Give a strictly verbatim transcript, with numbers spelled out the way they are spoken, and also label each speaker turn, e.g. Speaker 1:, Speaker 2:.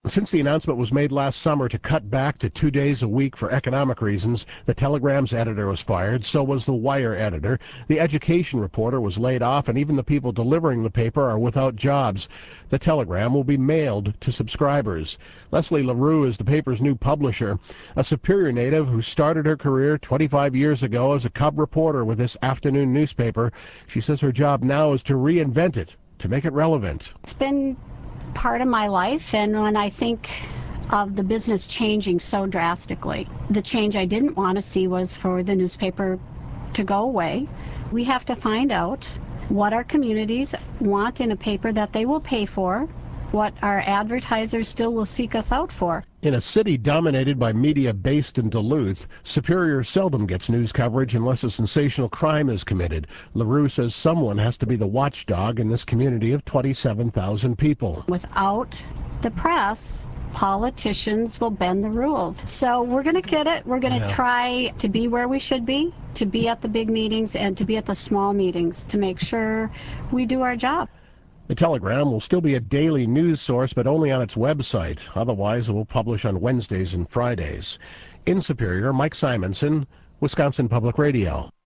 Speaker 1: Since the announcement was made last summer to cut back to two days a week for economic reasons, the Telegram's editor was fired, so was the Wire editor. The education reporter was laid off, and even the people delivering the paper are without jobs. The Telegram will be mailed to subscribers. Leslie LaRue is the paper's new publisher, a Superior native who started her career twenty-five years ago as a cub reporter with this afternoon newspaper. She says her job now is to reinvent it, to make it relevant.
Speaker 2: It's been part of my life, and when I think of the business changing so drastically, the change I didn't want to see was for the newspaper to go away. We have to find out what our communities want in a paper that they will pay for, what our advertisers still will seek us out for.
Speaker 1: In a city dominated by media based in Duluth, Superior seldom gets news coverage unless a sensational crime is committed. LaRue says someone has to be the watchdog in this community of twenty-seven thousand people.
Speaker 2: Without the press, politicians will bend the rules. So we're going to get it. We're going to yeah. try to be where we should be, to be at the big meetings and to be at the small meetings, to make sure we do our job.
Speaker 1: The Telegram will still be a daily news source, but only on its website. Otherwise, it will publish on Wednesdays and Fridays. In Superior, Mike Simonson, Wisconsin Public Radio.